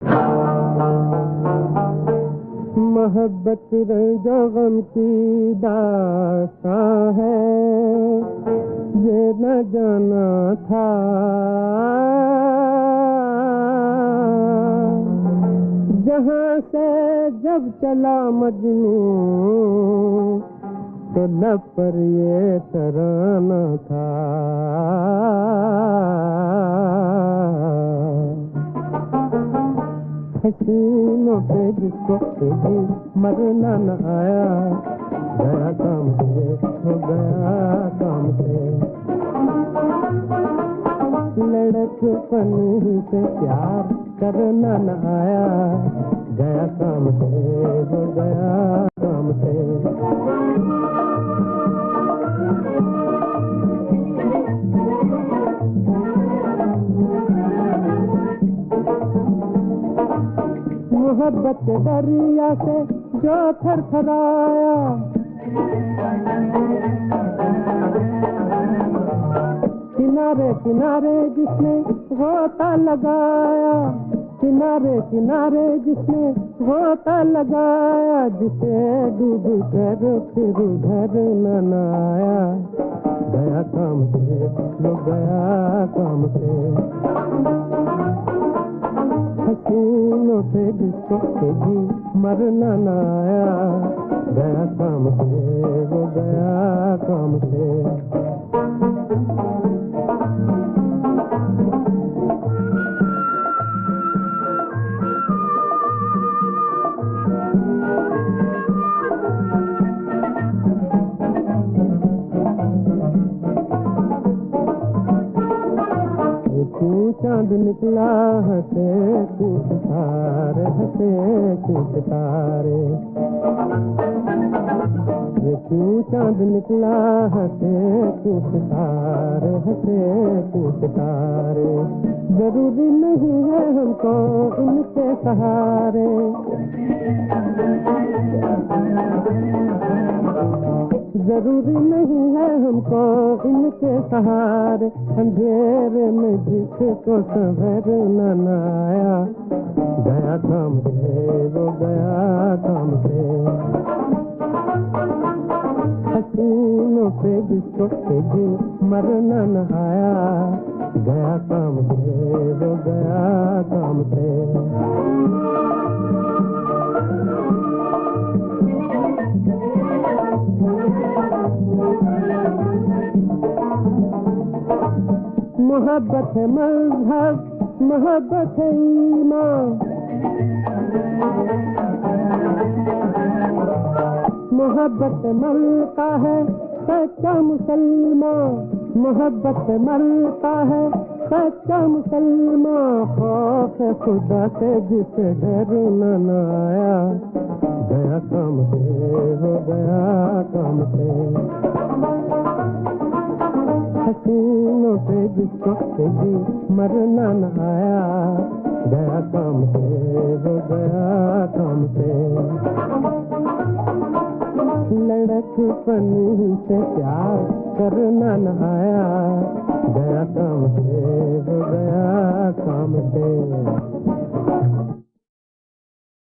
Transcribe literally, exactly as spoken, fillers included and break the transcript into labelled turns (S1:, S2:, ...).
S1: मोहब्बत जो गम की दास्तां है, ये न जाना था जहाँ से जब चला मजनू, तो लब पर ये तराना था। हसीनों पे जिसको कभी मरना न आया, गया काम से, हो गया काम से। लड़कपन से प्यार करना न आया, गया काम से, हो गया काम से। मोहब्बत के दरिया से जो थरथराया, किनारे किनारे जिसने गोता लगाया, किनारे किनारे जिसने गोता लगाया, जिसे डूब कर फिर घर न आया, गया काम से, वो गया काम से। हसीनों पे जिसको कभी मरना न आया, गया काम से, वो गया काम से। तू चांद निकला हंसे तू सितारे, हंसे तू सितारे। ये तू चांद निकला हंसे तू सितारे, हंसे तू सितारे। जरूरी नहीं है हमको इनके सहारे, जरूरी नहीं है हमको इनके सहारे। अंधेरे में जिसको सवेर न आया, गया काम से, वो गया काम से। हसीनों पे जिसको कभी मरना न आया, गया काम से, वो गया काम से। मोहब्बत है मजहब, मोहब्बत है ईमान, मोहब्बत मलका है सच्चा मुसलमान, मोहब्बत मलका है सच्चा मुसलमान। खौफ खुदा से जिसे डर न आया, गया काम से, हो गया काम से। हसीनों पे जिसको कभी मरना न आया, गया काम से, हो गया काम से। लड़कपन से प्यार करना न आया, गया काम से, हो गया काम से।